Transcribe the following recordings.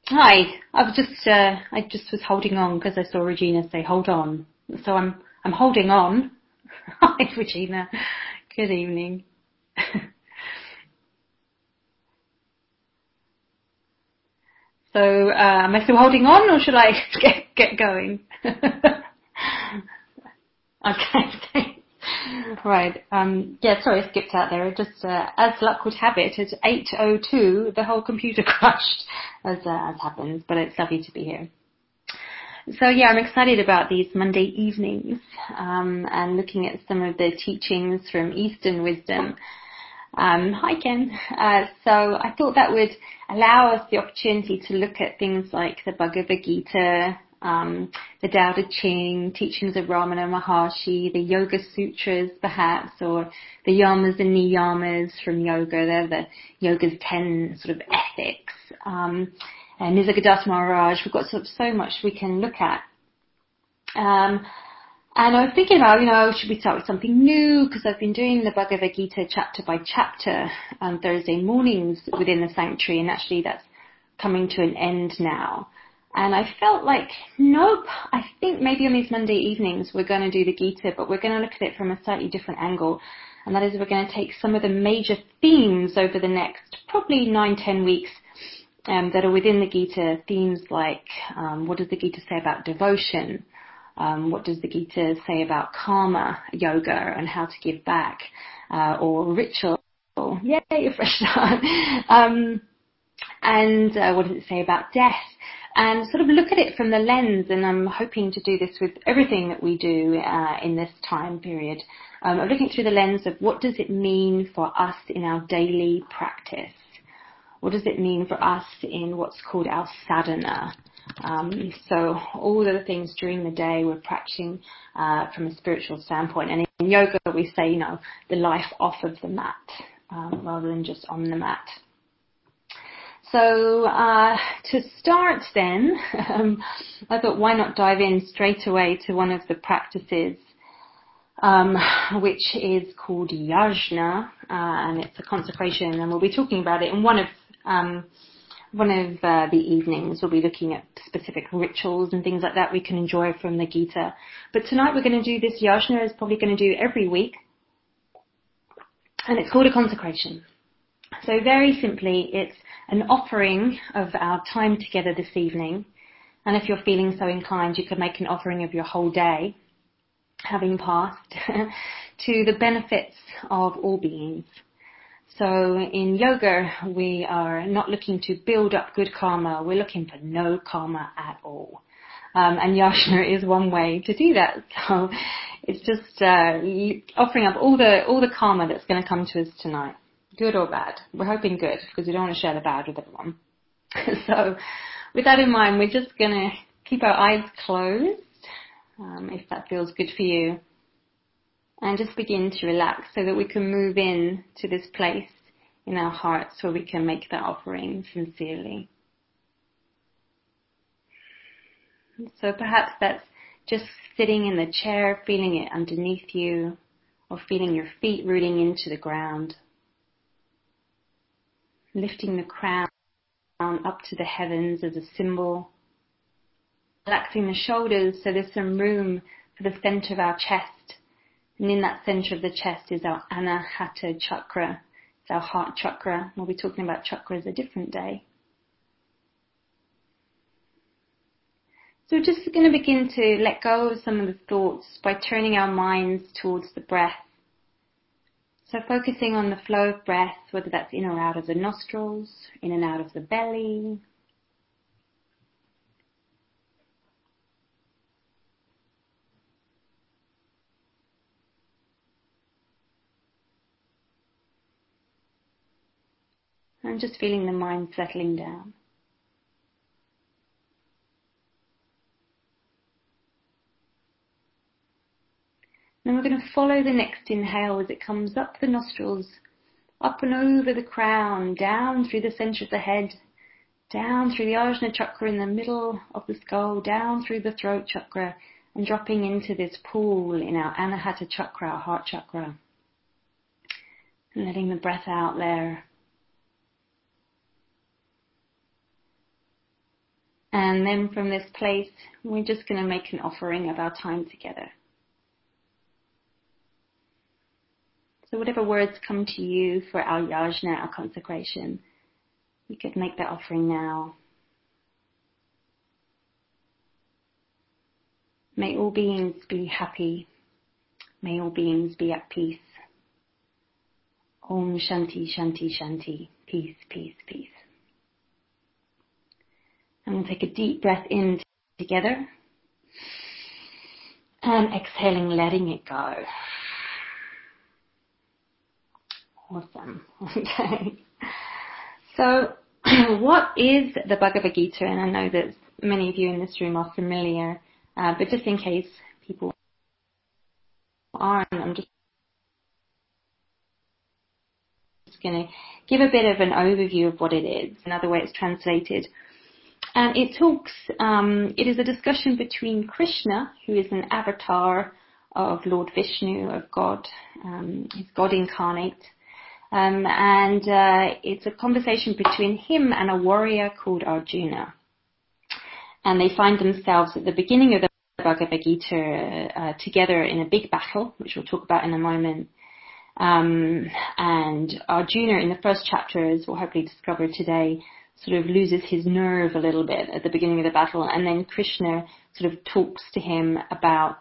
Hi. I just was holding on because I saw Regina say, "Hold on." So I'm holding on. Hi, Regina. Good evening. So, am I still holding on, or should I get going? Okay, thanks. Right. Yeah, sorry, I skipped out there. Just, as luck would have it, at 8:02, the whole computer crashed, as happens, but it's lovely to be here. So yeah, I'm excited about these Monday evenings, and looking at some of the teachings from Eastern wisdom. Hi Ken. So I thought that would allow us the opportunity to look at things like the Bhagavad Gita, the Tao Te Ching, teachings of Ramana Maharshi, the Yoga Sutras perhaps, or the Yamas and Niyamas from yoga. They're the yoga's 10 sort of ethics. And Nisargadatta Maharaj, we've got so much we can look at. And I was thinking about, should we start with something new? Because I've been doing the Bhagavad Gita chapter by chapter on Thursday mornings within the sanctuary, and actually that's coming to an end now. And I felt like, nope, I think maybe on these Monday evenings we're going to do the Gita, but we're going to look at it from a slightly different angle. And that is we're going to take some of the major themes over the next probably 9-10 weeks that are within the Gita, themes like what does the Gita say about devotion? What does the Gita say about karma yoga and how to give back, or ritual? Yay, a fresh start. And what does it say about death? And sort of look at it from the lens, and I'm hoping to do this with everything that we do in this time period. I'm looking through the lens of what does it mean for us in our daily practice? What does it mean for us in what's called our sadhana? So all of the things during the day we're practicing from a spiritual standpoint. And in yoga we say, the life off of the mat rather than just on the mat. So to start then, I thought why not dive in straight away to one of the practices which is called yajna, and it's a consecration, and we'll be talking about it in one of the evenings. We'll be looking at specific rituals and things like that we can enjoy from the Gita. But tonight we're going to do this yajna, as probably going to do every week, and it's called a consecration. So very simply, it's an offering of our time together this evening, and if you're feeling so inclined, you could make an offering of your whole day, having passed, to the benefits of all beings. So in yoga, we are not looking to build up good karma. We're looking for no karma at all. And yajna is one way to do that. So it's just offering up all the karma that's going to come to us tonight, good or bad. We're hoping good because we don't want to share the bad with everyone. So with that in mind, we're just going to keep our eyes closed, if that feels good for you. And just begin to relax so that we can move in to this place in our hearts where we can make that offering sincerely. So perhaps that's just sitting in the chair, feeling it underneath you, or feeling your feet rooting into the ground. Lifting the crown up to the heavens as a symbol. Relaxing the shoulders so there's some room for the center of our chest. And in that center of the chest is our Anahata chakra. It's our heart chakra. We'll be talking about chakras a different day. So we're just going to begin to let go of some of the thoughts by turning our minds towards the breath. So focusing on the flow of breath, whether that's in or out of the nostrils, in and out of the belly. And just feeling the mind settling down. Then we're going to follow the next inhale as it comes up the nostrils, up and over the crown, down through the center of the head, down through the Ajna chakra in the middle of the skull, down through the throat chakra, and dropping into this pool in our Anahata chakra, our heart chakra. And letting the breath out there. And then from this place, we're just going to make an offering of our time together. So whatever words come to you for our yajna, our consecration, we could make that offering now. May all beings be happy. May all beings be at peace. Om Shanti, Shanti, Shanti. Peace, peace, peace. And we'll take a deep breath in together. And exhaling, letting it go. Awesome. Okay. So, what is the Bhagavad Gita? And I know that many of you in this room are familiar, but just in case people aren't, I'm just going to give a bit of an overview of what it is, another way it's translated. And it is a discussion between Krishna, who is an avatar of Lord Vishnu, of God, he's God incarnate. And it's a conversation between him and a warrior called Arjuna. And they find themselves at the beginning of the Bhagavad Gita together in a big battle, which we'll talk about in a moment. And Arjuna, in the first chapter, as we'll hopefully discover today, sort of loses his nerve a little bit at the beginning of the battle. And then Krishna sort of talks to him about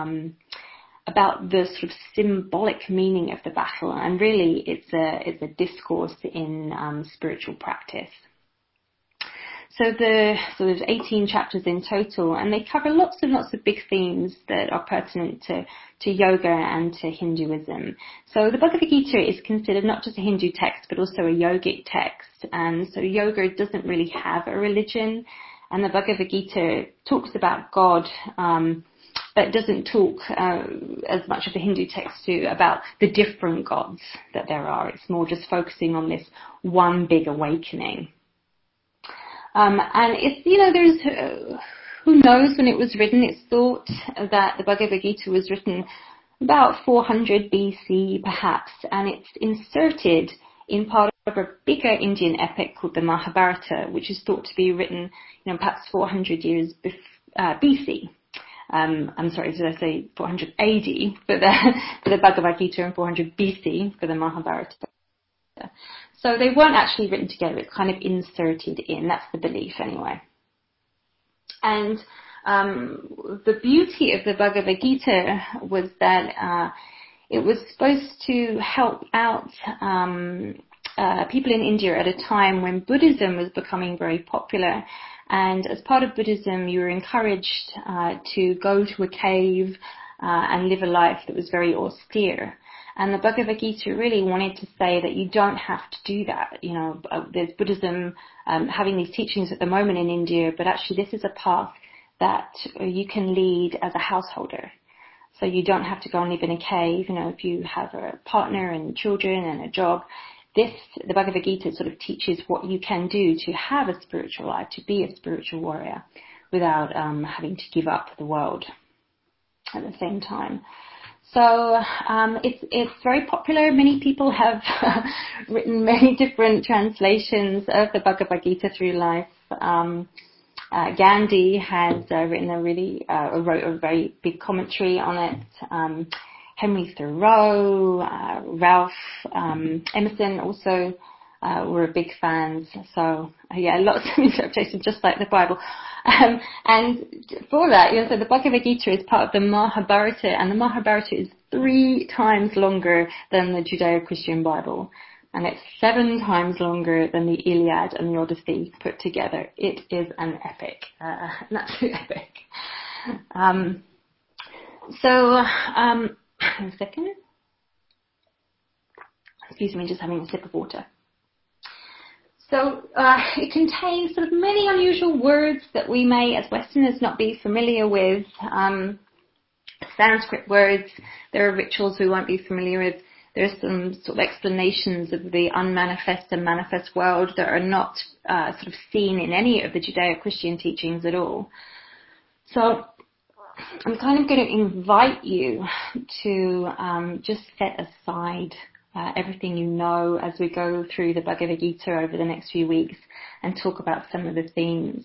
the sort of symbolic meaning of the battle, and really it's a discourse in spiritual practice. So there's 18 chapters in total, and they cover lots and lots of big themes that are pertinent to yoga and to Hinduism. So the Bhagavad Gita is considered not just a Hindu text, but also a yogic text. And so yoga doesn't really have a religion, and the Bhagavad Gita talks about God, but doesn't talk as much as the Hindu texts do about the different gods that there are. It's more just focusing on this one big awakening. And it's, there's, who knows when it was written. It's thought that the Bhagavad Gita was written about 400 BC perhaps, and it's inserted in part of a bigger Indian epic called the Mahabharata, which is thought to be written, perhaps 400 years BC. I'm sorry, did I say 400 AD for the Bhagavad Gita and 400 BC for the Mahabharata? So they weren't actually written together, it's kind of inserted in, that's the belief anyway. And the beauty of the Bhagavad Gita was that it was supposed to help out people in India at a time when Buddhism was becoming very popular. And as part of Buddhism, you were encouraged to go to a cave and live a life that was very austere. And the Bhagavad Gita really wanted to say that you don't have to do that. There's Buddhism having these teachings at the moment in India, but actually this is a path that you can lead as a householder. So you don't have to go and live in a cave. If you have a partner and children and a job, the Bhagavad Gita sort of teaches what you can do to have a spiritual life, to be a spiritual warrior without having to give up the world at the same time. So it's very popular. Many people have written many different translations of the Bhagavad Gita through life. Gandhi has written wrote a very big commentary on it. Henry Thoreau, Ralph Emerson also were big fans. So lots of interpretations, just like the Bible. And for that, so the Bhagavad Gita is part of the Mahabharata, and the Mahabharata is 3 times longer than the Judeo-Christian Bible, and it's 7 times longer than the Iliad and the Odyssey put together. It is an epic, an absolute epic. A second. Excuse me, just having a sip of water. So it contains sort of many unusual words that we may, as Westerners, not be familiar with. Sanskrit words. There are rituals we won't be familiar with. There are some sort of explanations of the unmanifest and manifest world that are not sort of seen in any of the Judeo-Christian teachings at all. So I'm kind of going to invite you to just set aside everything you know as we go through the Bhagavad Gita over the next few weeks and talk about some of the themes.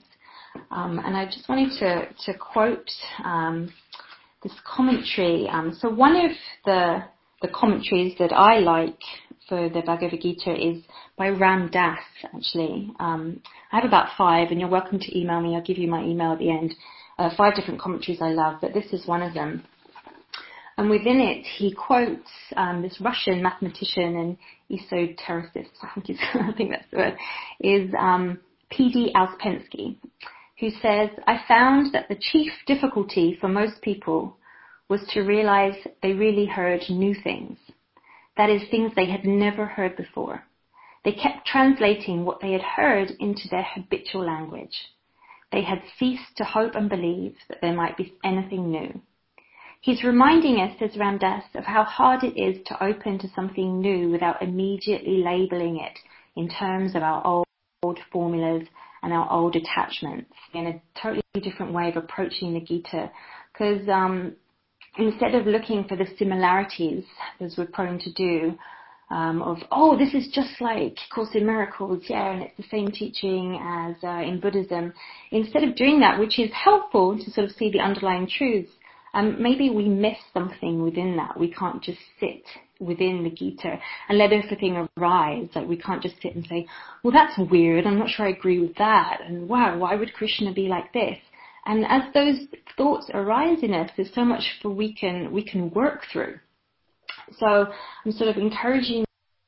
And I just wanted to quote this commentary. So one of the commentaries that I like for the Bhagavad Gita is by Ram Dass, actually. I have about 5, and you're welcome to email me. I'll give you my email at the end. 5 different commentaries I love, but this is one of them. And within it, he quotes this Russian mathematician and esotericist, I think that's the word, is P.D. Ouspensky, who says, "I found that the chief difficulty for most people was to realize they really heard new things. That is, things they had never heard before. They kept translating what they had heard into their habitual language. They had ceased to hope and believe that there might be anything new." He's reminding us, says Ram Dass, of how hard it is to open to something new without immediately labeling it in terms of our old formulas and our old attachments, in a totally different way of approaching the Gita. Because instead of looking for the similarities, as we're prone to do, this is just like Course in Miracles, and it's the same teaching as in Buddhism. Instead of doing that, which is helpful to sort of see the underlying truths, maybe we miss something within that. We can't just sit within the Gita and let everything arise. Like, we can't just sit and say, well, that's weird, I'm not sure I agree with that, and wow, why would Krishna be like this? And as those thoughts arise in us, there's so much we can work through. So I'm sort of encouraging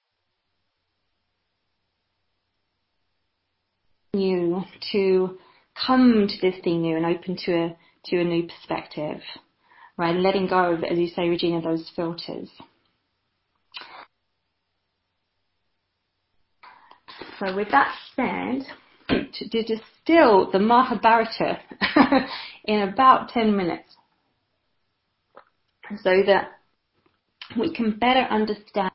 you to come to this thing new and open to a new perspective, right? Letting go of, as you say, Regina, those filters. So with that said, to distill the Mahabharata in about 10 minutes so that we can better understand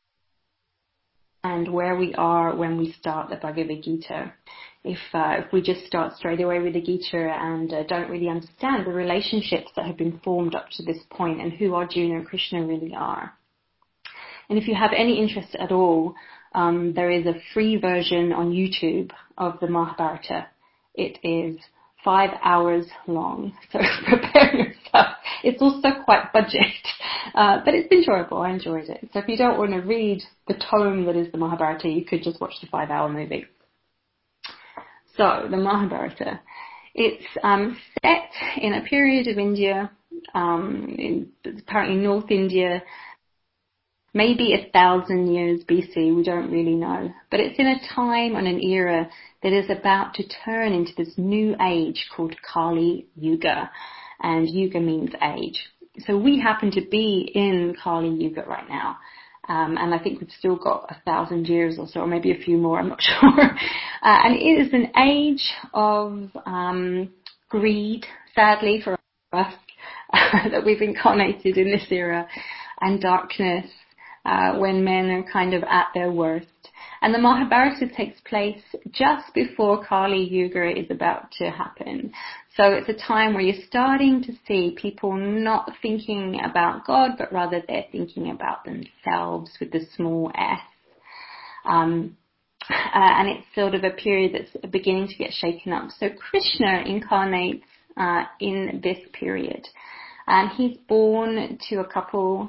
where we are when we start the Bhagavad Gita. If we just start straight away with the Gita and don't really understand the relationships that have been formed up to this point and who Arjuna and Krishna really are. And if you have any interest at all, there is a free version on YouTube of the Mahabharata. It is 5 hours long, so prepare yourself. It's also quite budget, but it's enjoyable. I enjoyed it. So if you don't want to read the tome that is the Mahabharata, you could just watch the 5-hour movie. So, the Mahabharata. It's set in a period of India, apparently North India, maybe 1,000 years BC, we don't really know. But it's in a time and an era that is about to turn into this new age called Kali Yuga. And Yuga means age. So we happen to be in Kali Yuga right now. And I think we've still got 1,000 years or so, or maybe a few more, I'm not sure. And it is an age of greed, sadly for us, that we've incarnated in this era, and darkness, when men are kind of at their worst. And the Mahabharata takes place just before Kali Yuga is about to happen. So it's a time where you're starting to see people not thinking about God, but rather they're thinking about themselves with the small s. And it's sort of a period that's beginning to get shaken up. So Krishna incarnates in this period. And he's born to a couple,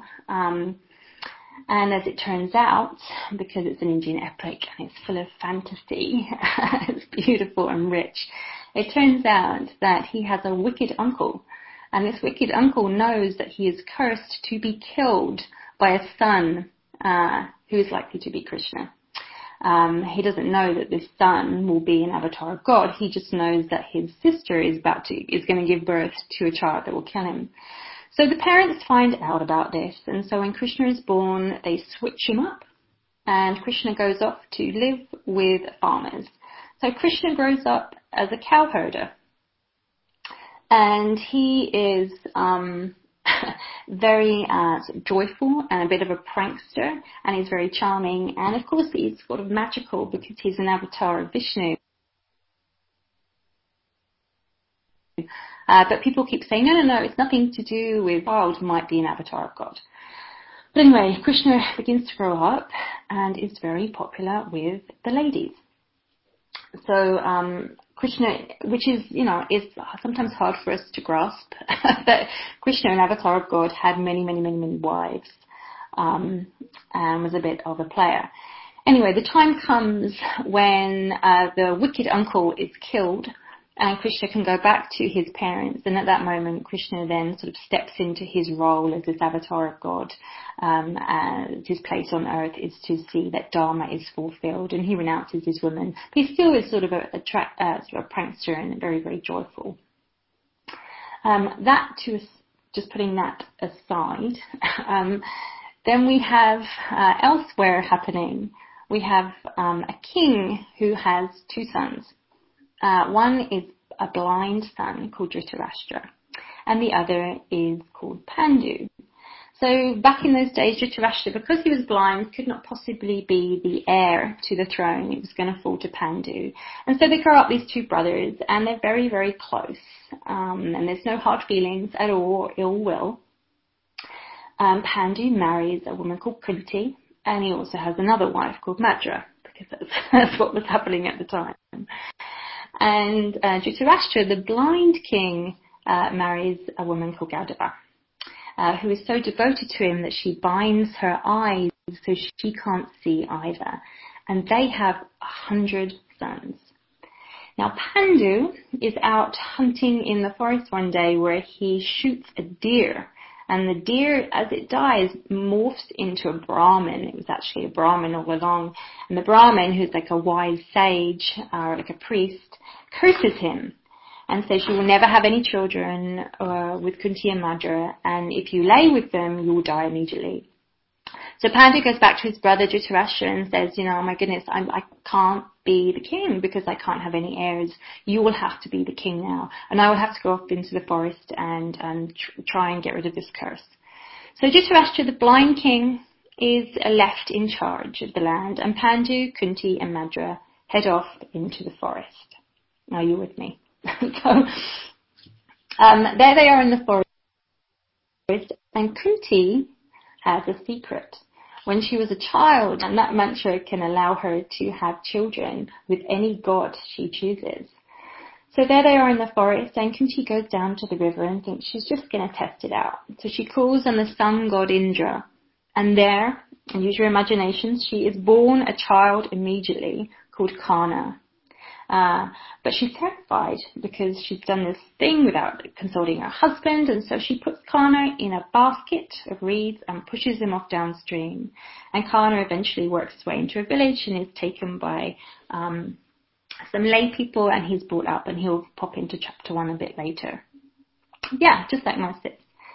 and as it turns out, because it's an Indian epic and it's full of fantasy, it's beautiful and rich, it turns out that he has a wicked uncle. And this wicked uncle knows that he is cursed to be killed by a son who is likely to be Krishna. He doesn't know that this son will be an avatar of God. He just knows that his sister is going to give birth to a child that will kill him. So the parents find out about this, and so when Krishna is born, they switch him up, and Krishna goes off to live with farmers. So Krishna grows up as a cow herder, and he is very joyful and a bit of a prankster, and he's very charming, and of course he's sort of magical because he's an avatar of Vishnu. But people keep saying, no, it's nothing to do with child might be an avatar of God. But anyway, Krishna begins to grow up and is very popular with the ladies. So Krishna, which is, is sometimes hard for us to grasp, that Krishna, an avatar of God, had many, many, many, many wives, and was a bit of a player. Anyway, the time comes when the wicked uncle is killed, and Krishna can go back to his parents, and at that moment Krishna then sort of steps into his role as this avatar of God, and his place on earth is to see that Dharma is fulfilled, and he renounces his woman, but he still is sort of a prankster and very, very joyful. Just putting that aside, then we have elsewhere happening, we have a king who has two sons. One is a blind son called Dhritarashtra, and the other is called Pandu. So back in those days, Dhritarashtra, because he was blind, could not possibly be the heir to the throne. It was going to fall to Pandu. And so they grow up, these two brothers, and they're very, very close. And there's no hard feelings at all, or ill will. Pandu marries a woman called Kunti, and he also has another wife called Madra, because that's what was happening at the time. And Dhritarashtra, the blind king, marries a woman called Gaudava, who is so devoted to him that she binds her eyes so she can't see either. And they have 100 sons. Now Pandu is out hunting in the forest one day where he shoots a deer. And the deer, as it dies, morphs into a Brahmin. It was actually a Brahmin all along. And the Brahmin, who's like a wise sage, or like a priest, curses him and says you will never have any children with Kunti and Madra, and if you lay with them, you will die immediately. So Pandu goes back to his brother Dhritarashtra and says, oh my goodness, I can't be the king because I can't have any heirs. You will have to be the king now, and I will have to go off into the forest and try and get rid of this curse. So Dhritarashtra, the blind king, is left in charge of the land, and Pandu, Kunti and Madra head off into the forest. Are you with me? So there they are in the forest, and Kunti has a secret. When she was a child, and that mantra can allow her to have children with any god she chooses. So there they are in the forest, and Kunti goes down to the river and thinks she's just going to test it out. So she calls on the sun god Indra, and there, and use your imaginations, she is born a child immediately called Karna. But she's terrified because she's done this thing without consulting her husband, and so she puts Karna in a basket of reeds and pushes him off downstream. And Karna eventually works his way into a village and is taken by some lay people, and he's brought up, and he'll pop into chapter 1 a bit later. Yeah, just like Moses.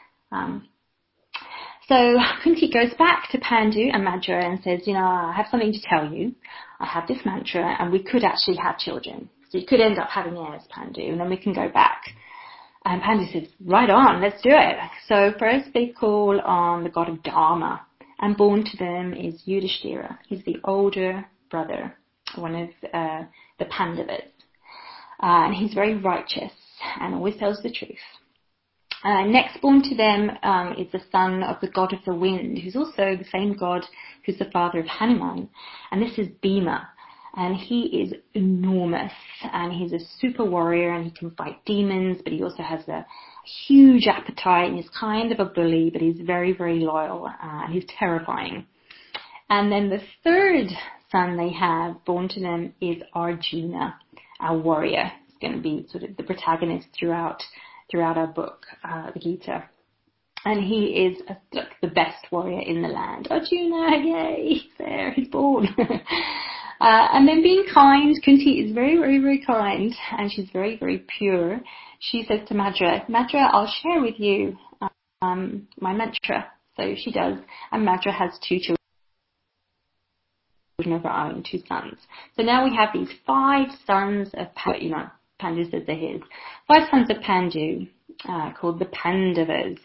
So Kunti goes back to Pandu and Madra and says, I have something to tell you. I have this mantra, and we could actually have children. So you could end up having heirs, Pandu, and then we can go back. And Pandu says, right on, let's do it. So first they call on the god of Dharma, and born to them is Yudhishthira. He's the older brother, one of the Pandavas. And he's very righteous and always tells the truth. Next born to them is the son of the god of the wind, who's also the same god who's the father of Hanuman. And this is Bhima. And he is enormous, and he's a super warrior, and he can fight demons, but he also has a huge appetite, and he's kind of a bully, but he's very, very loyal, and he's terrifying. And then the third son they have born to them is Arjuna, our warrior. He's going to be sort of the protagonist throughout our book, the Gita. And he is the best warrior in the land. Arjuna, yay, he's there, he's born. And then being kind, Kunti is very, very, very kind, and she's very, very pure. She says to Madra, I'll share with you my mantra. So she does, and Madra has 2 children of her own, 2 sons. So now we have these 5 sons of Pandu, Pandu says they're his. 5 sons of Pandu, called the Pandavas.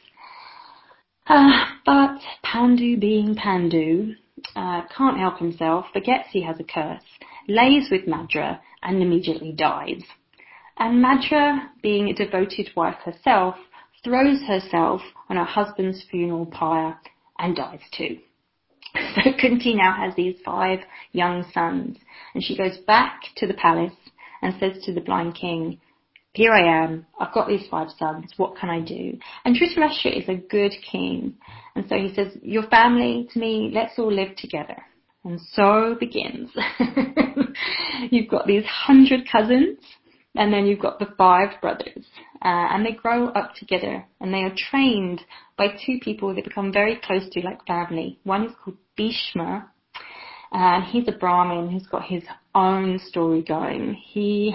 But Pandu, being Pandu, can't help himself, forgets he has a curse, lays with Madra, and immediately dies. And Madra, being a devoted wife herself, throws herself on her husband's funeral pyre and dies too. So Kunti now has these 5 young sons, and she goes back to the palace and says to the blind king, here I am, I've got these 5 sons, what can I do? And Dhritarashtra is a good king. And so he says, your family to me, let's all live together. And so begins. You've got these 100 cousins, and then you've got the 5 brothers. And they grow up together, and they are trained by 2 people they become very close to, like family. One is called Bhishma, and he's a Brahmin who's got his own story going. He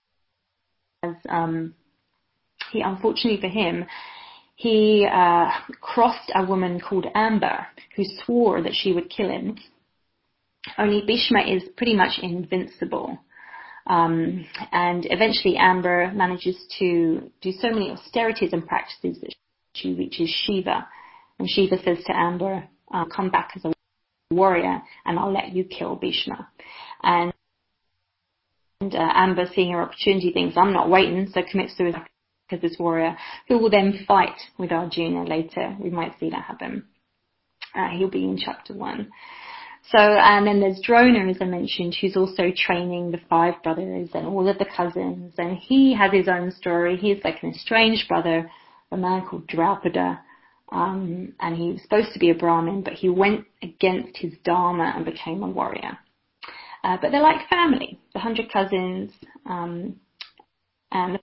unfortunately for him, he crossed a woman called Amber, who swore that she would kill him. Only Bhishma is pretty much invincible. And eventually Amber manages to do so many austerities and practices that she reaches Shiva. And Shiva says to Amber, come back as a warrior and I'll let you kill Bhishma. And Amber, seeing her opportunity, thinks, I'm not waiting, so commits suicide as this warrior, who will then fight with Arjuna later. We might see that happen. He'll be in chapter 1. So, and then there's Drona, as I mentioned, who's also training the 5 brothers and all of the cousins, and he has his own story. He's like an estranged brother, a man called Draupada, and he was supposed to be a Brahmin, but he went against his dharma and became a warrior. But they're like family, the 100 cousins, and the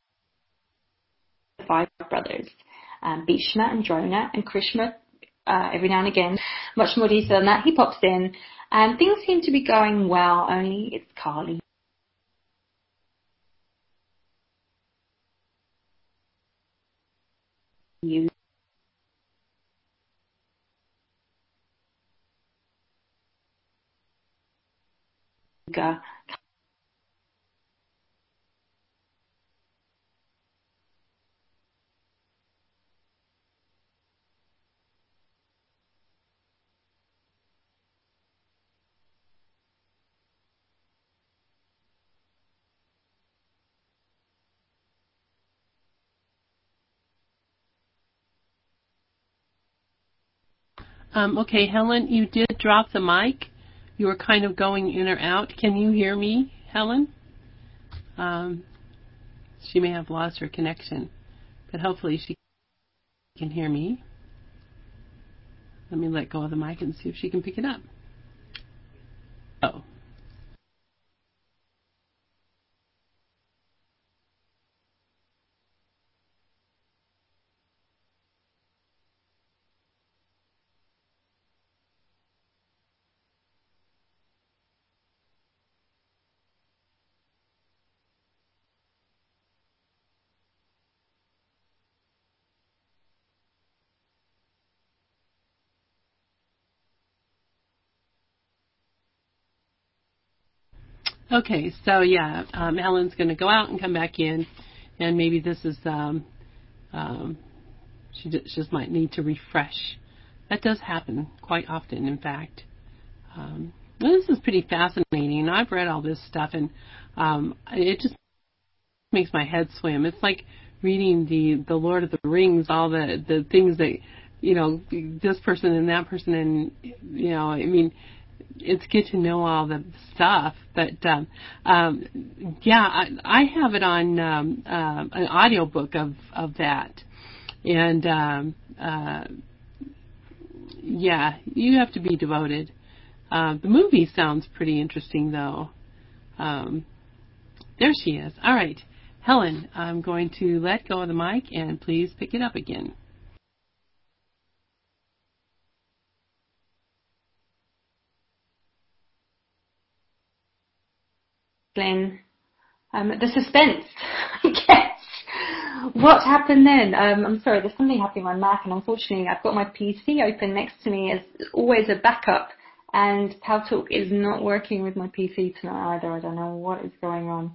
5 brothers, Bhishma and Drona and Krishna. Every now and again, much more detail than that, he pops in, and things seem to be going well, only it's Kali. Yuga. Okay, Helen, you did drop the mic. You were kind of going in or out. Can you hear me, Helen? She may have lost her connection, but hopefully she can hear me. Let me let go of the mic and see if she can pick it up. Oh. Okay, so yeah, Helen's going to go out and come back in, and maybe this is, she just might need to refresh. That does happen quite often, in fact. This is pretty fascinating. I've read all this stuff, and it just makes my head swim. It's like reading the Lord of the Rings, all the things that, you know, this person and that person, and, you know, I mean, it's good to know all the stuff, but yeah, I have it on an audiobook of that, and yeah, you have to be devoted. The movie sounds pretty interesting, though. There she is. All right, Helen, I'm going to let go of the mic, and please pick it up again. The suspense, I guess. What happened then? I'm sorry, there's something happening on my Mac, and unfortunately I've got my PC open next to me as always a backup, and Paltalk is not working with my PC tonight either. I don't know what is going on.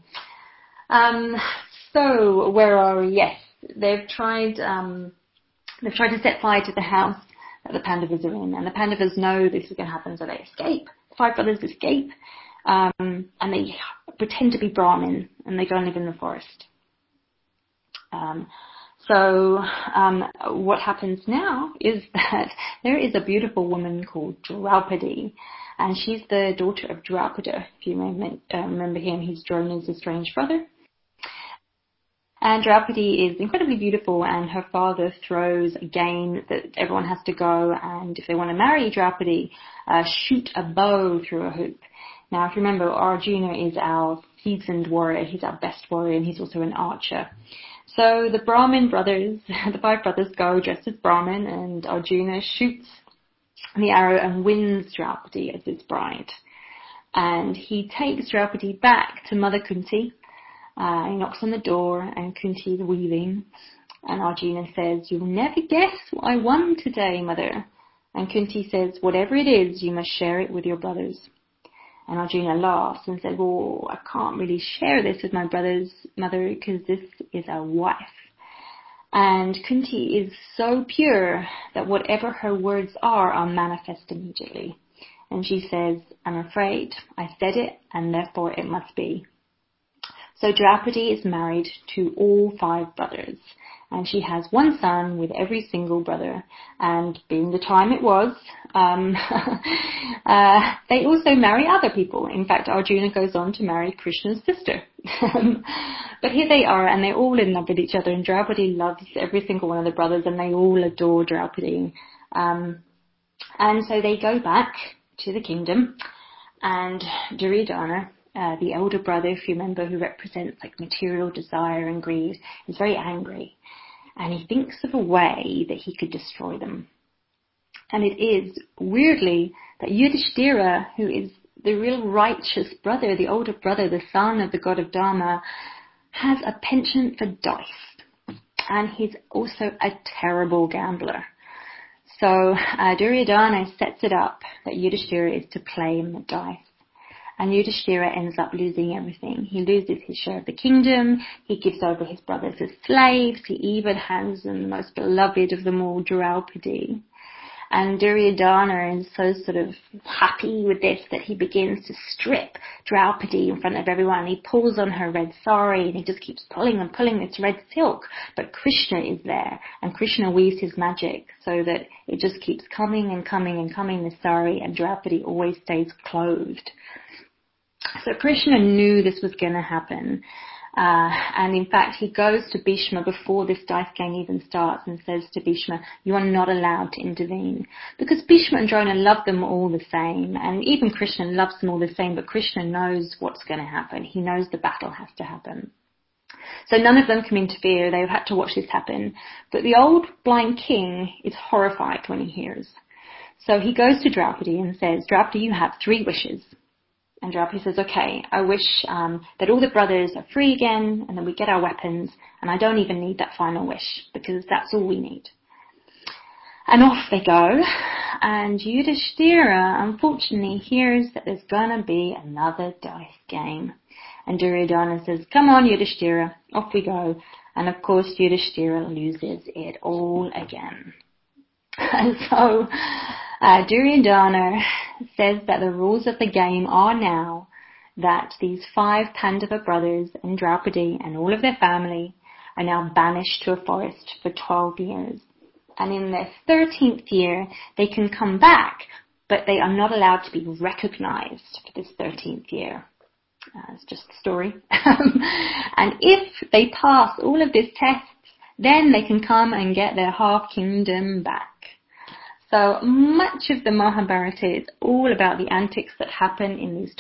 So where are we? Yes, they've tried to set fire to the house that the Pandavas are in, and the Pandavas know this is going to happen, so they escape. The 5 brothers escape. And they pretend to be Brahmin, and they go and live in the forest. So what happens now is that there is a beautiful woman called Draupadi, and she's the daughter of Drupada, if you remember him. He's Drona's estranged brother. And Draupadi is incredibly beautiful, and her father throws a game that everyone has to go, and if they want to marry Draupadi, shoot a bow through a hoop. Now, if you remember, Arjuna is our seasoned warrior. He's our best warrior, and he's also an archer. So the Brahmin brothers, the 5 brothers, go dressed as Brahmin, and Arjuna shoots the arrow and wins Draupadi as his bride. And he takes Draupadi back to Mother Kunti. He knocks on the door, and Kunti is weaving. And Arjuna says, "You'll never guess what I won today, Mother." And Kunti says, "Whatever it is, you must share it with your brothers." And Arjuna laughs and says, "Oh, I can't really share this with my brother's mother because this is a wife." And Kunti is so pure that whatever her words are manifest immediately. And she says, "I'm afraid I said it, and therefore it must be." So Draupadi is married to all 5 brothers, and she has one son with every single brother. And being the time it was, they also marry other people. In fact, Arjuna goes on to marry Krishna's sister. But here they are, and they're all in love with each other, and Draupadi loves every single one of the brothers, and they all adore Draupadi. And so they go back to the kingdom, and Duryodhana, the elder brother, if you remember, who represents like material desire and greed, is very angry. And he thinks of a way that he could destroy them. And it is, weirdly, that Yudhishthira, who is the real righteous brother, the older brother, the son of the god of Dharma, has a penchant for dice. And he's also a terrible gambler. So Duryodhana sets it up that Yudhishthira is to play him the dice. And Yudhishthira ends up losing everything. He loses his share of the kingdom. He gives over his brothers as slaves. He even has the most beloved of them all, Draupadi. And Duryodhana is so sort of happy with this that he begins to strip Draupadi in front of everyone. He pulls on her red sari, and he just keeps pulling and pulling this red silk. But Krishna is there, and Krishna weaves his magic so that it just keeps coming and coming and coming, the sari, and Draupadi always stays clothed. So Krishna knew this was going to happen. And in fact, he goes to Bhishma before this dice game even starts and says to Bhishma, "You are not allowed to intervene." Because Bhishma and Drona love them all the same. And even Krishna loves them all the same, but Krishna knows what's going to happen. He knows the battle has to happen. So none of them can interfere. They've had to watch this happen. But the old blind king is horrified when he hears. So he goes to Draupadi and says, "Draupadi, you have 3 wishes." And Draupadi says, "Okay, I wish that all the brothers are free again, and then we get our weapons, and I don't even need that final wish, because that's all we need." And off they go, and Yudhishthira, unfortunately, hears that there's gonna be another dice game. And Duryodhana says, "Come on, Yudhishthira, off we go." And of course, Yudhishthira loses it all again. And so Duryodhana says that the rules of the game are now that these 5 Pandava brothers and Draupadi and all of their family are now banished to a forest for 12 years. And in their 13th year, they can come back, but they are not allowed to be recognized for this 13th year. It's just a story. And if they pass all of these tests, then they can come and get their half kingdom back. So much of the Mahabharata is all about the antics that happen in these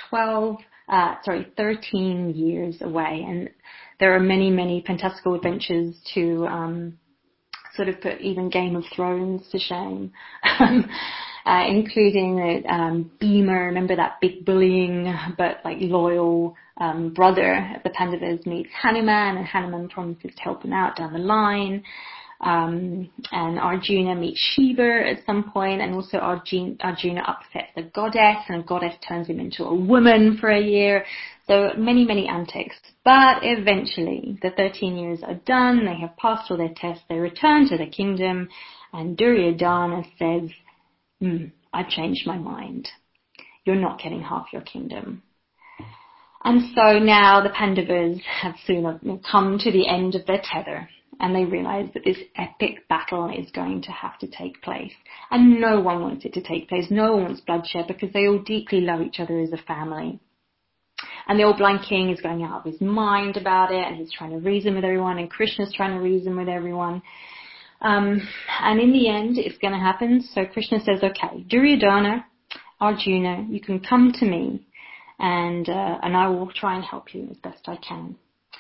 13 years away. And there are many, many fantastical adventures to sort of put even Game of Thrones to shame, including Bhima, remember that big bullying but like loyal brother of the Pandavas meets Hanuman, and Hanuman promises to help him out down the line. And Arjuna meets Shiva at some point, and also Arjuna upsets the goddess, and a goddess turns him into a woman for a year. So many, many antics. But eventually, the 13 years are done, they have passed all their tests, they return to the kingdom, and Duryodhana says, "I've changed my mind. You're not getting half your kingdom." And so now the Pandavas have soon come to the end of their tether. and they realize that this epic battle is going to have to take place. And no one wants it to take place. No one wants bloodshed because they all deeply love each other as a family. And the old blind king is going out of his mind about it, and he's trying to reason with everyone, and Krishna's trying to reason with everyone. And in the end, it's going to happen. So Krishna says, okay, Duryodhana, Arjuna, you can come to me, and I will try and help you as best I can.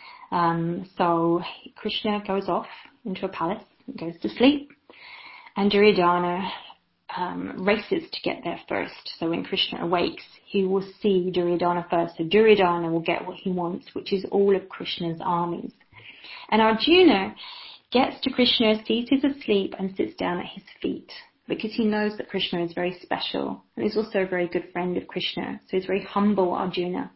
So Krishna goes off into a palace and goes to sleep, and Duryodhana races to get there first. So when Krishna awakes, he will see Duryodhana first. So Duryodhana will get what he wants, which is all of Krishna's armies. And Arjuna gets to Krishna, sees he's asleep, and sits down at his feet, because he knows that Krishna is very special, and he's also a very good friend of Krishna. So he's very humble, Arjuna.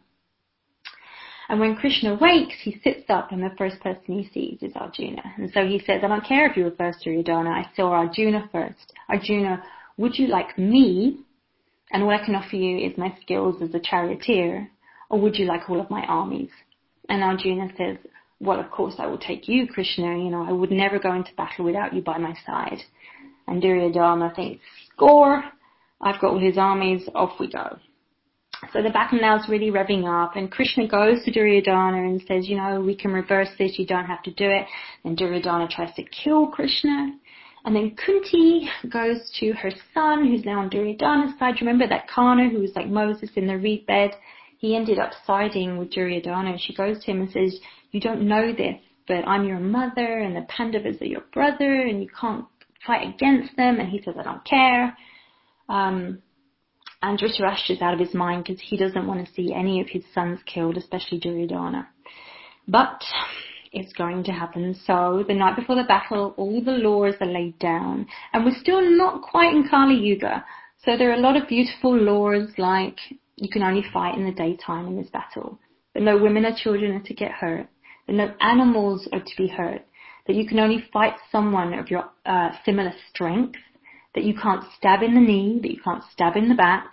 And when Krishna wakes, he sits up, and the first person he sees is Arjuna. And so he says, I don't care if you were first, Duryodhana, I saw Arjuna first. Arjuna, would you like me, and all I can offer you is my skills as a charioteer, or would you like all of my armies? And Arjuna says, well, of course I will take you, Krishna. I would never go into battle without you by my side. And Duryodhana thinks, score, I've got all his armies, off we go. So the battle now is really revving up, and Krishna goes to Duryodhana and says, we can reverse this, you don't have to do it. And Duryodhana tries to kill Krishna. And then Kunti goes to her son, who's now on Duryodhana's side. Remember that Karna, who was like Moses in the reed bed? He ended up siding with Duryodhana. She goes to him and says, you don't know this, but I'm your mother, and the Pandavas are your brother, and you can't fight against them. And he says, I don't care. And Dhritarashtra's out of his mind because he doesn't want to see any of his sons killed, especially Duryodhana. But it's going to happen. So the night before the battle, all the laws are laid down, and we're still not quite in Kali Yuga. So there are a lot of beautiful laws, like you can only fight in the daytime in this battle, that no women or children are to get hurt, that no animals are to be hurt, that you can only fight someone of your similar strength, that you can't stab in the knee, that you can't stab in the back.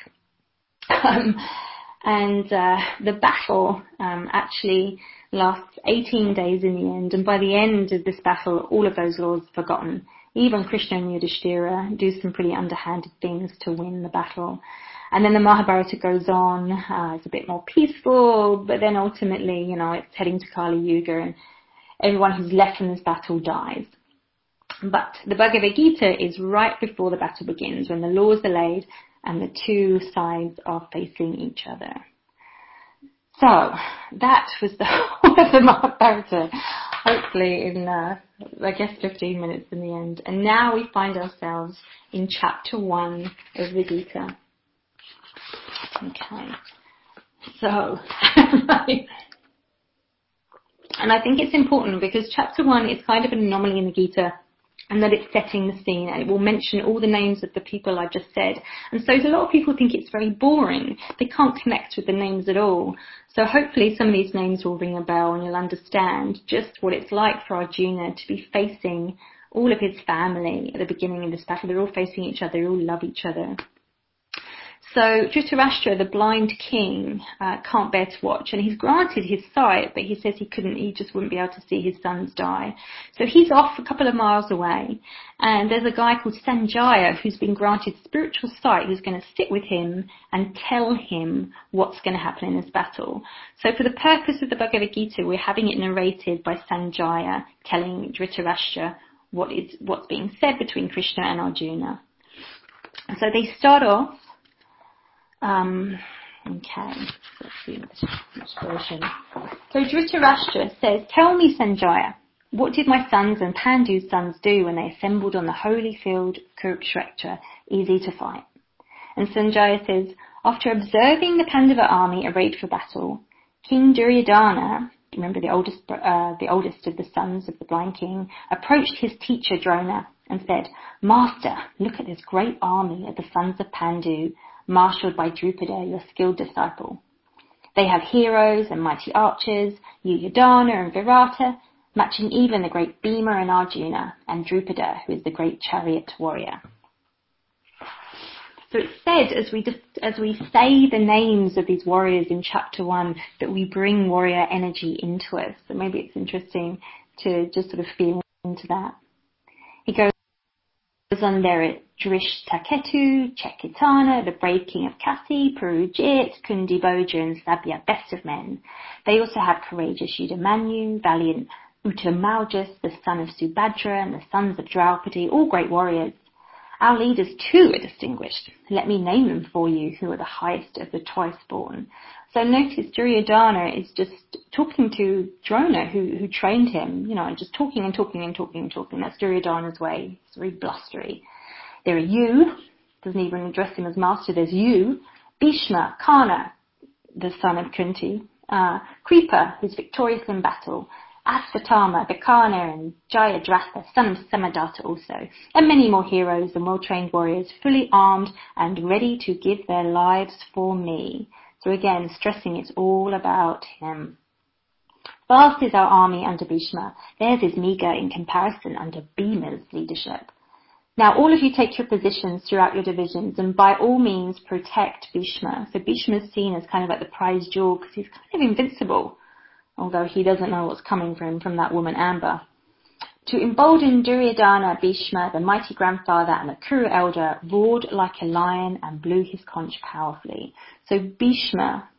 And the battle actually lasts 18 days in the end, and by the end of this battle, all of those laws are forgotten. Even Krishna and Yudhishthira do some pretty underhanded things to win the battle. And then the Mahabharata goes on, it's a bit more peaceful, but then ultimately, it's heading to Kali Yuga, and everyone who's left from this battle dies. But the Bhagavad Gita is right before the battle begins, when the laws are laid and the two sides are facing each other. So that was the whole of the Mahabharata, hopefully in, 15 minutes in the end. And now we find ourselves in chapter 1 of the Gita. Okay. So, and I think it's important because chapter 1 is kind of an anomaly in the Gita, and that it's setting the scene, and it will mention all the names of the people I've just said. And so a lot of people think it's very boring. They can't connect with the names at all. So hopefully some of these names will ring a bell, and you'll understand just what it's like for Arjuna to be facing all of his family at the beginning of this battle. They're all facing each other, they all love each other. So Dhritarashtra, the blind king, can't bear to watch, and he's granted his sight, but he says he just wouldn't be able to see his sons die. So he's off a couple of miles away, and there's a guy called Sanjaya who's been granted spiritual sight, who's going to sit with him and tell him what's going to happen in this battle. So for the purpose of the Bhagavad Gita, we're having it narrated by Sanjaya telling Dhritarashtra what's being said between Krishna and Arjuna. And so they start off. Okay, let's see which version. So Dhritarashtra says, tell me, Sanjaya, what did my sons and Pandu's sons do when they assembled on the holy field of Kurukshetra, easy to fight? And Sanjaya says, after observing the Pandava army arrayed for battle, King Duryodhana, remember the oldest of the sons of the blind king, approached his teacher Drona and said, Master, look at this great army of the sons of Pandu, marshalled by Drupada, your skilled disciple. They have heroes and mighty archers, Duryodhana and Virata, matching even the great Bhima and Arjuna, and Drupada, who is the great chariot warrior. So it's said, as we say the names of these warriors in chapter 1, that we bring warrior energy into us. So maybe it's interesting to just sort of feel into that. He goes on there at Drishtaketu, Chekitana, the brave king of Kasi, Purujit, Kundiboja and Sabya, best of men. They also have courageous Yudamanyu, valiant Uttamaljas, the son of Subhadra, and the sons of Draupadi, all great warriors. Our leaders too are distinguished. Let me name them for you, who are the highest of the twice-born. So notice Duryodhana is just talking to Drona, who trained him, just talking and talking and talking and talking. That's Duryodhana's way. It's very blustery. There are you, doesn't even address him as master. There's you, Bhishma, Karna, the son of Kunti, Kripa, who's victorious in battle, Ashvatthama, Bhikarna, and Jayadratha, son of Samadatta also, and many more heroes and well-trained warriors, fully armed and ready to give their lives for me. So again, stressing it's all about him. Vast is our army under Bhishma. Theirs is meagre in comparison under Bhima's leadership. Now, all of you take your positions throughout your divisions and by all means protect Bhishma. So Bhishma is seen as kind of like the prize jewel because he's kind of invincible, although he doesn't know what's coming for him from that woman Amber. To embolden Duryodhana, Bhishma, the mighty grandfather and the Kuru elder, roared like a lion and blew his conch powerfully. So Bhishma,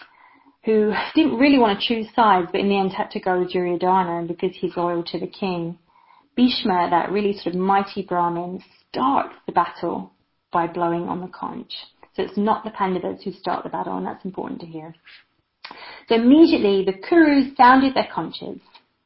who didn't really want to choose sides, but in the end had to go with Duryodhana because he's loyal to the king, Bhishma, that really sort of mighty Brahmin, starts the battle by blowing on the conch. So it's not the Pandavas who start the battle, and that's important to hear. So immediately the Kurus sounded their conches.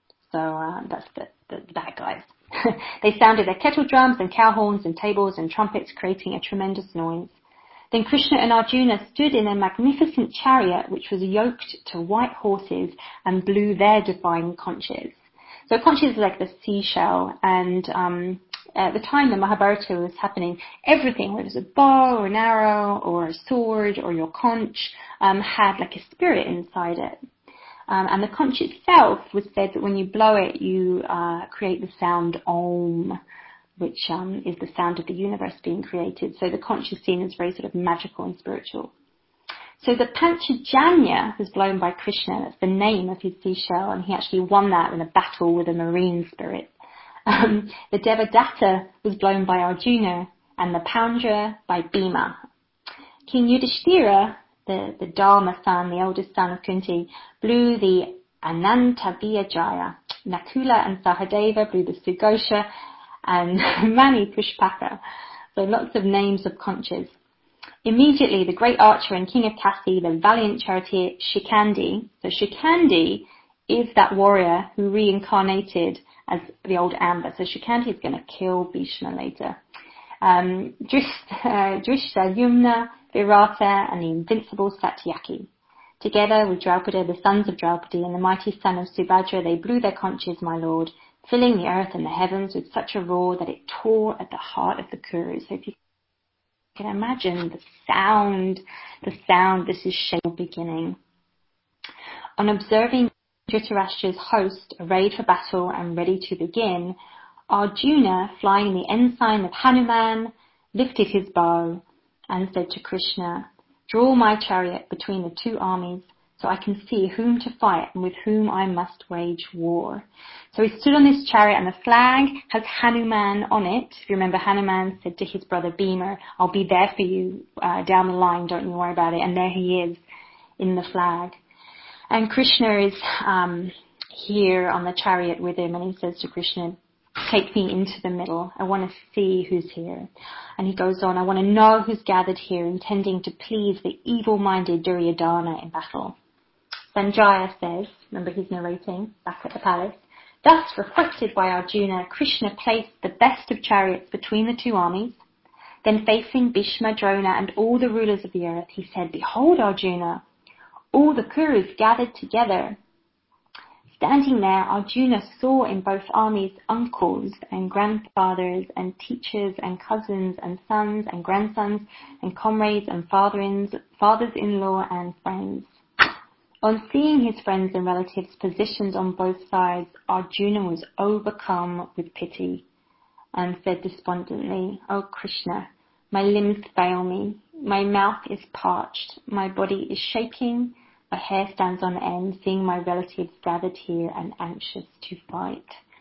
So that's the bad guys. They sounded their kettle drums and cow horns and tables and trumpets, creating a tremendous noise. Then Krishna and Arjuna stood in a magnificent chariot which was yoked to white horses and blew their divine conches. So conches is like the seashell, and at the time the Mahabharata was happening, everything, whether it was a bow or an arrow or a sword or your conch, had like a spirit inside it. And the conch itself was said that when you blow it, you create the sound Om, which is the sound of the universe being created. So the conch is seen as very sort of magical and spiritual. So the Panchajanya was blown by Krishna. That's the name of his seashell, and he actually won that in a battle with a marine spirit. The Devadatta was blown by Arjuna, and the Poundra by Bhima. King Yudhishthira, the Dharma son, the eldest son of Kunti, blew the Anantavijaya. Nakula and Sahadeva blew the Sugosha, and Mani Pushpaka. So lots of names of conches. Immediately, the great archer and king of Kasi, the valiant charioteer Shikandi. So Shikandi is that warrior who reincarnated as the old Amber. So Shikandi is going to kill Bhishma later. Drishtadyumna, Virata, and the invincible Satyaki. Together with Draupadi, the sons of Draupadi, and the mighty son of Subhadra, they blew their conches, my lord, filling the earth and the heavens with such a roar that it tore at the heart of the Kurus. So if you can imagine the sound, this is Shaiva beginning. On observing Dhritarashtra's host arrayed for battle and ready to begin, Arjuna, flying the ensign of Hanuman, lifted his bow and said to Krishna, "Draw my chariot between the two armies so I can see whom to fight and with whom I must wage war." So he stood on this chariot, and the flag has Hanuman on it. If you remember, Hanuman said to his brother Bhima, "I'll be there for you down the line, don't you worry about it." And there he is in the flag. And Krishna is here on the chariot with him, and he says to Krishna, "Take me into the middle. I want to see who's here." And he goes on, "I want to know who's gathered here, intending to please the evil-minded Duryodhana in battle." Sanjaya says, remember he's narrating back at the palace, "Thus requested by Arjuna, Krishna placed the best of chariots between the two armies. Then facing Bhishma, Drona, and all the rulers of the earth, he said, 'Behold, Arjuna, all the Kurus gathered together.' Standing there, Arjuna saw in both armies uncles and grandfathers and teachers and cousins and sons and grandsons and comrades and fathers-in-law and friends. On seeing his friends and relatives positioned on both sides, Arjuna was overcome with pity and said despondently, 'O Krishna, my limbs fail me, my mouth is parched, my body is shaking, my hair stands on end, seeing my relatives gathered here and anxious to fight.'"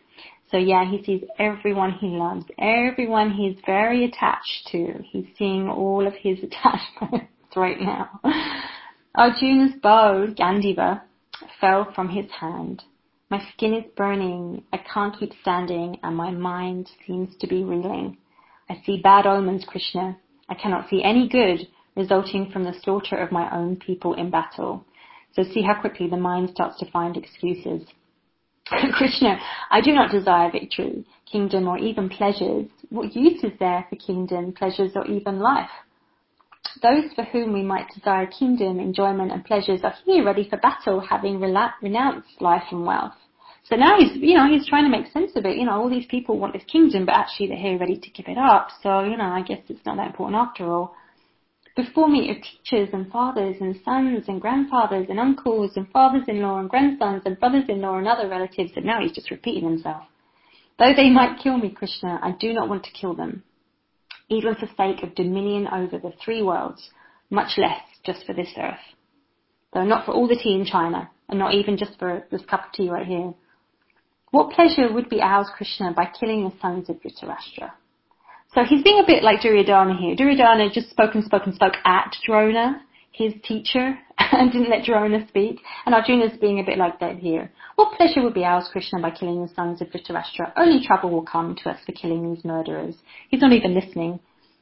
So yeah, he sees everyone he loves, everyone he's very attached to. He's seeing all of his attachments right now. Arjuna's bow, Gandiva, fell from his hand. My skin is burning, I can't keep standing, and my mind seems to be reeling. I see bad omens, Krishna. I cannot see any good resulting from the slaughter of my own people in battle. So see how quickly the mind starts to find excuses. Krishna, I do not desire victory, kingdom, or even pleasures. What use is there for kingdom, pleasures, or even life? Those for whom we might desire kingdom, enjoyment, and pleasures are here ready for battle, having renounced life and wealth. So now he's trying to make sense of it. All these people want this kingdom, but actually they're here ready to give it up. So, I guess it's not that important after all. Before me are teachers and fathers and sons and grandfathers and uncles and fathers-in-law and grandsons and brothers-in-law and other relatives, and now he's just repeating himself. Though they might kill me, Krishna, I do not want to kill them, even for sake of dominion over the 3 worlds, much less just for this earth. Though not for all the tea in China, and not even just for this cup of tea right here. What pleasure would be ours, Krishna, by killing the sons of Dhritarashtra? So he's being a bit like Duryodhana here. Duryodhana just spoke at Drona, his teacher, and didn't let Drona speak. And Arjuna's being a bit like that here. What pleasure would be ours, Krishna, by killing the sons of Dhritarashtra? Only trouble will come to us for killing these murderers. He's not even listening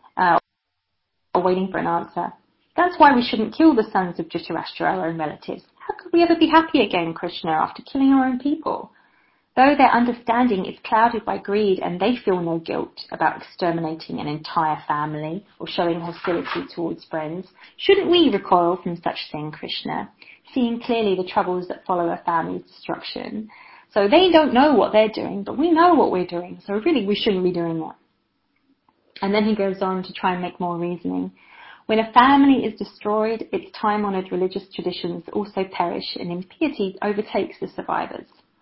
or waiting for an answer. That's why we shouldn't kill the sons of Dhritarashtra, our own relatives. How could we ever be happy again, Krishna, after killing our own people? Though their understanding is clouded by greed and they feel no guilt about exterminating an entire family or showing hostility towards friends, shouldn't we recoil from such thing, Krishna, seeing clearly the troubles that follow a family's destruction? So they don't know what they're doing, but we know what we're doing, so really we shouldn't be doing that. And then he goes on to try and make more reasoning. When a family is destroyed, its time-honoured religious traditions also perish and impiety overtakes the survivors.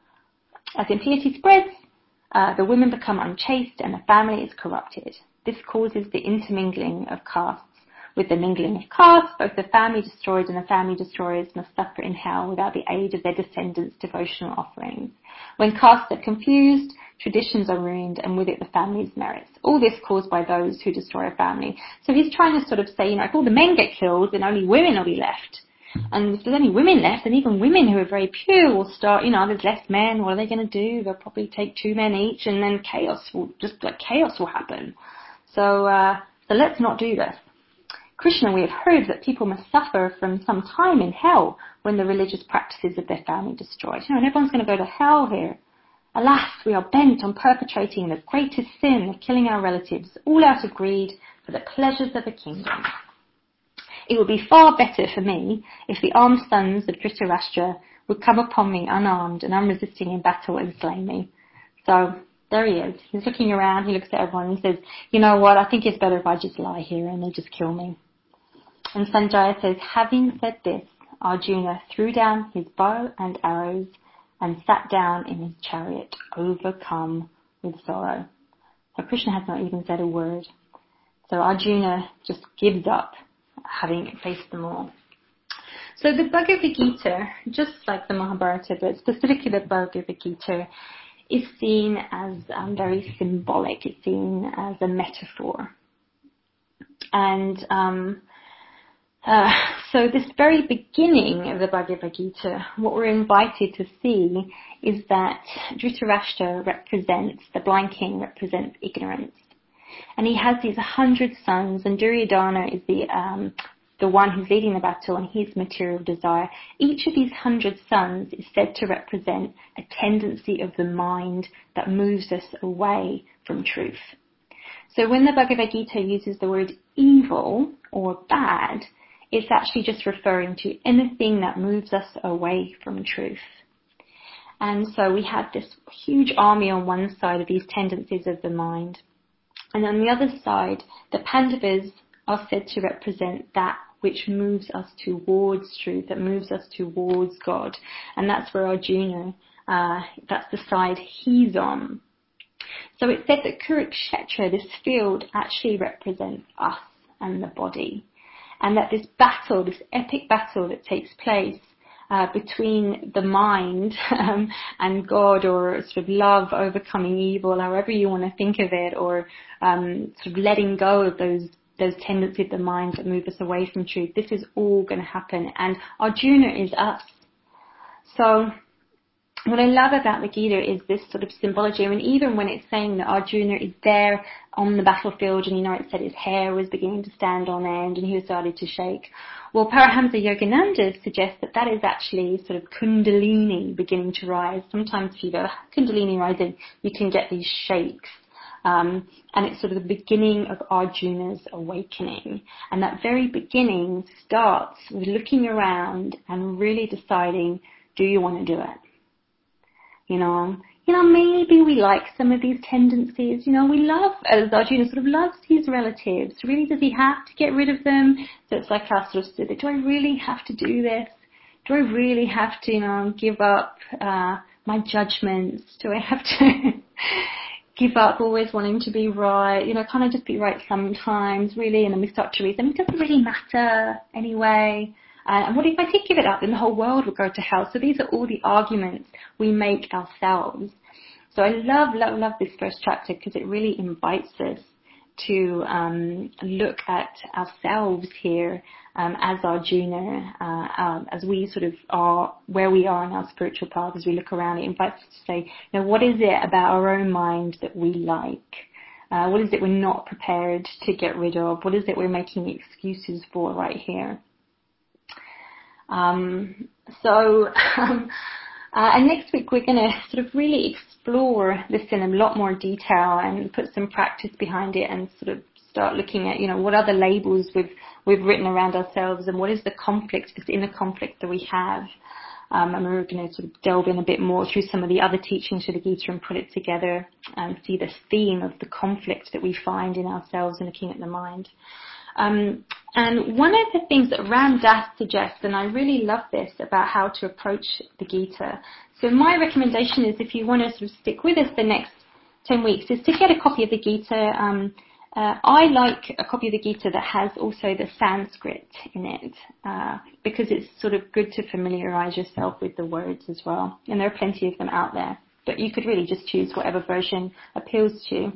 As impiety spreads, the women become unchaste and the family is corrupted. This causes the intermingling of castes. With the mingling of castes, both the family destroyed and the family destroyers must suffer in hell without the aid of their descendants' devotional offerings. When castes are confused, traditions are ruined, and with it the family's merits. All this caused by those who destroy a family. So he's trying to sort of say, if all the men get killed, then only women will be left. And if there's only women left, then even women who are very pure will start, there's less men, what are they going to do? They'll probably take 2 men each, and then chaos will happen. So let's not do this. Krishna, we have heard that people must suffer from some time in hell when the religious practices of their family are destroyed. And everyone's going to go to hell here. Alas, we are bent on perpetrating the greatest sin of killing our relatives, all out of greed for the pleasures of a kingdom. It would be far better for me if the armed sons of Dhritarashtra would come upon me unarmed and unresisting in battle and slay me. So there he is. He's looking around, he looks at everyone and he says, you know what, I think it's better if I just lie here and they just kill me. And Sanjaya says, having said this, Arjuna threw down his bow and arrows and sat down in his chariot, overcome with sorrow. So Krishna has not even said a word. So Arjuna just gives up, having faced them all. So the Bhagavad Gita, just like the Mahabharata, but specifically the Bhagavad Gita, is seen as very symbolic. It's seen as a metaphor. And so this very beginning of the Bhagavad Gita, what we're invited to see is that Dhritarashtra represents, the blind king represents ignorance. And he has these 100 sons, and Duryodhana is the one who's leading the battle, and he's material desire. Each of these 100 sons is said to represent a tendency of the mind that moves us away from truth. So when the Bhagavad Gita uses the word evil or bad, it's actually just referring to anything that moves us away from truth. And so we have this huge army on one side of these tendencies of the mind. And on the other side, the Pandavas are said to represent that which moves us towards truth, that moves us towards God. And that's where Arjuna, that's the side he's on. So it said that Kurukshetra, this field, actually represents us and the body. And that this battle, this epic battle that takes place between the mind and God, or sort of love overcoming evil, however you want to think of it, or sort of letting go of those tendencies of the mind that move us away from truth. This is all going to happen, and Arjuna is us. So what I love about the Gita is this sort of symbology. I mean, even when it's saying that Arjuna is there on the battlefield, and it said his hair was beginning to stand on end and he was starting to shake. Well, Paramahansa Yogananda suggests that is actually sort of Kundalini beginning to rise. Sometimes if you go Kundalini rising, you can get these shakes. And it's sort of the beginning of Arjuna's awakening. And that very beginning starts with looking around and really deciding, do you want to do it? Maybe we like some of these tendencies. We love, as Arjuna sort of loves his relatives. Really, does he have to get rid of them? So it's like our sort of, do I really have to do this? Do I really have to, give up my judgments? Do I have to give up always wanting to be right? Can't I just be right sometimes, really? And then we start to reason, it doesn't really matter anyway. And what if I did give it up? Then the whole world would go to hell. So these are all the arguments we make ourselves. So I love this first chapter, because it really invites us to look at ourselves here as Arjuna, as we sort of are where we are in our spiritual path. As we look around, it invites us to say, what is it about our own mind that we like? What is it we're not prepared to get rid of? What is it we're making excuses for right here? And next week we're going to sort of really explore this in a lot more detail and put some practice behind it, and sort of start looking at, what other labels we've written around ourselves, and what is the conflict, this inner conflict that we have. And we're going to sort of delve in a bit more through some of the other teachings of the Gita and put it together and see this theme of the conflict that we find in ourselves in looking at the mind. And one of the things that Ram Dass suggests, and I really love this about how to approach the Gita. So my recommendation is, if you want to sort of stick with us the next 10 weeks, is to get a copy of the Gita. I like a copy of the Gita that has also the Sanskrit in it, because it's sort of good to familiarize yourself with the words as well. And there are plenty of them out there, but you could really just choose whatever version appeals to you.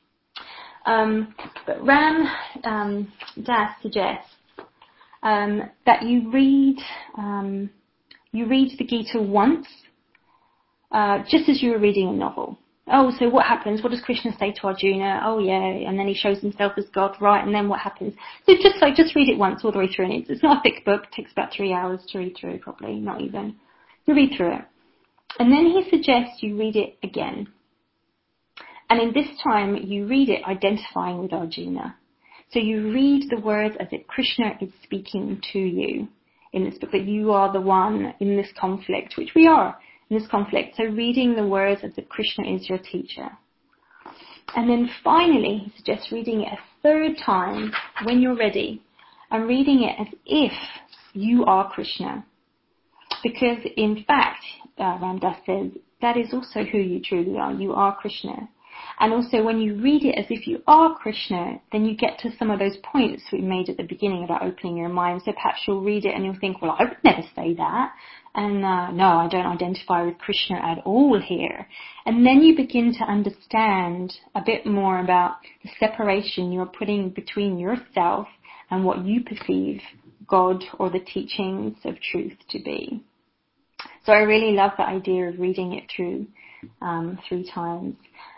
But Ram Dass suggests that you read the Gita once, just as you were reading a novel. Oh, so what happens? What does Krishna say to Arjuna? Oh, yeah, and then he shows himself as God, right? And then what happens? So just read it once all the way through, and it's not a thick book. It takes about 3 hours to read through, probably, not even. You read through it, and then he suggests you read it again. And in this time, you read it identifying with Arjuna. So you read the words as if Krishna is speaking to you in this book, that you are the one in this conflict, which we are in this conflict. So reading the words as if Krishna is your teacher. And then finally, he suggests reading it a third time when you're ready, and reading it as if you are Krishna. Because in fact, Ram Dass says, that is also who you truly are. You are Krishna. And also when you read it as if you are Krishna, then you get to some of those points we made at the beginning about opening your mind. So perhaps you'll read it and you'll think, well, I would never say that. And no, I don't identify with Krishna at all here. And then you begin to understand a bit more about the separation you're putting between yourself and what you perceive God or the teachings of truth to be. So I really love the idea of reading it through 3 times.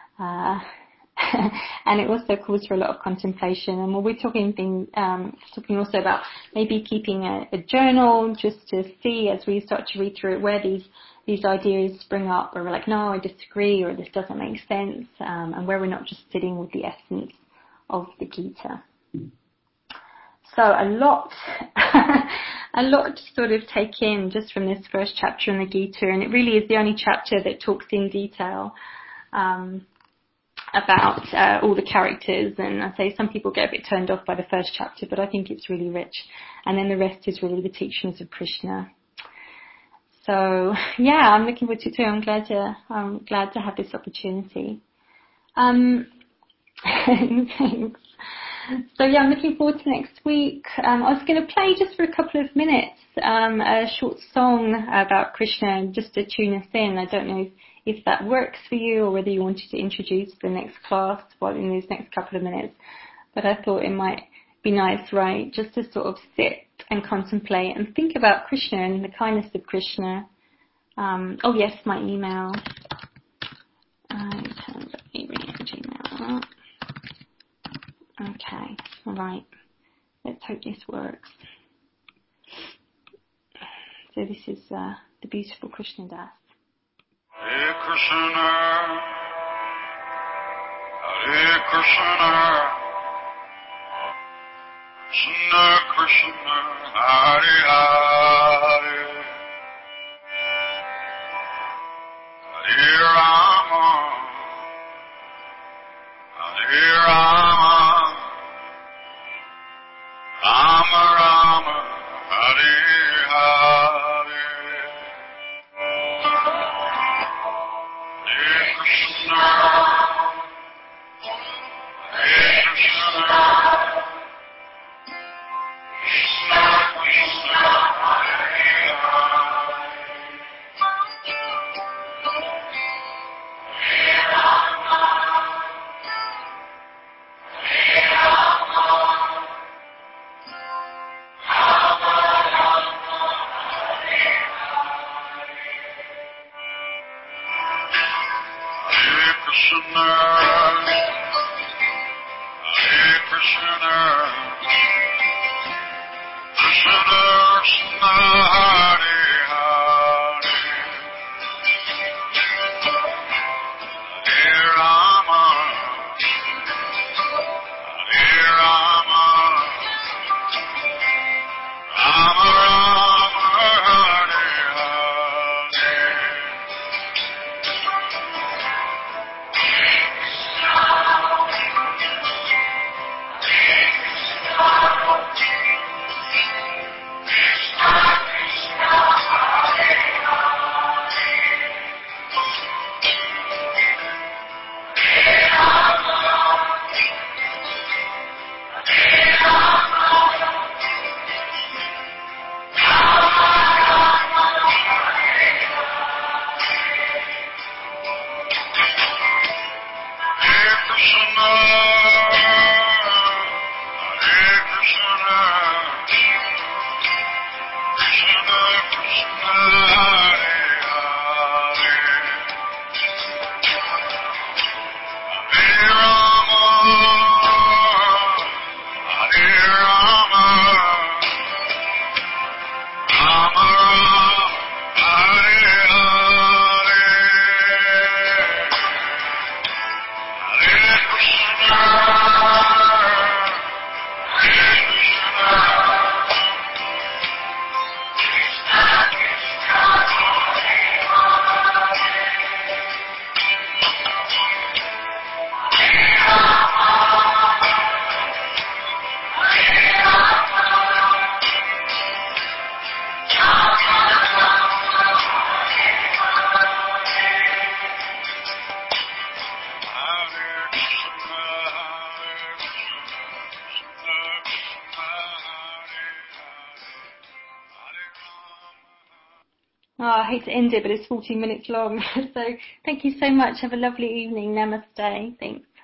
And it also calls for a lot of contemplation. And we're talking also about maybe keeping a journal, just to see as we start to read through it where these ideas spring up, or we're like, no, I disagree, or this doesn't make sense, and where we're not just sitting with the essence of the Gita. So a lot to sort of take in just from this first chapter in the Gita, and it really is the only chapter that talks in detail about all the characters. And I say some people get a bit turned off by the first chapter, but I think it's really rich. And then the rest is really the teachings of Krishna. So yeah, I'm looking forward to it too. I'm glad to have this opportunity. Thanks. So yeah, I'm looking forward to next week. I was going to play just for a couple of minutes a short song about Krishna just to tune us in. I don't know if that works for you or whether you wanted to introduce the next class in these next couple of minutes. But I thought it might be nice, right, just to sort of sit and contemplate and think about Krishna and the kindness of Krishna. Oh yes, my email. Gmail. Okay, all right. Let's hope this works. So this is the beautiful Krishna Das. Hare Krishna, Hare Krishna, Krishna Krishna, Hare Hare, Hare Rama, Hare Rama, Rama Rama, Hare Hare, Hare Krishna, Hare Krishna, Krishna Krishna, Hare Hare, Hare Rama, Hare Krishna, Hare Krishna, Krishna Krishna, Hare Hare, Hare Rama, Hare Rama, Rama Rama, Hare Hare. Hare Krishna, Hare Krishna, Krishna Krishna, Hare Hare, Hare Rama, Hare Rama, Rama Rama, Hare Hare, Hare Krishna, Hare Krishna, Hare Krishna, Hare Krishna, Krishna Krishna, Hare Hare, Hare Rama. Oh, I hate to end it, but it's 14 minutes long. So thank you so much. Have a lovely evening. Namaste. Thanks.